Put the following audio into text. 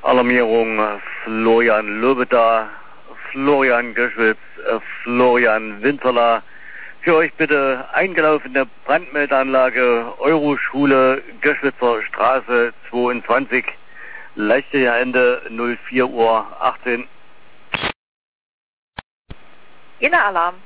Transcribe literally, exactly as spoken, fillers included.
Alarmierung Florian Löbeter, Florian Göschwitz, Florian Winterler. Für euch bitte eingelaufene Brandmeldeanlage Euroschule Göschwitzer Straße zweiundzwanzig, leichte Ende null vier Uhr achtzehn. Inneralarm.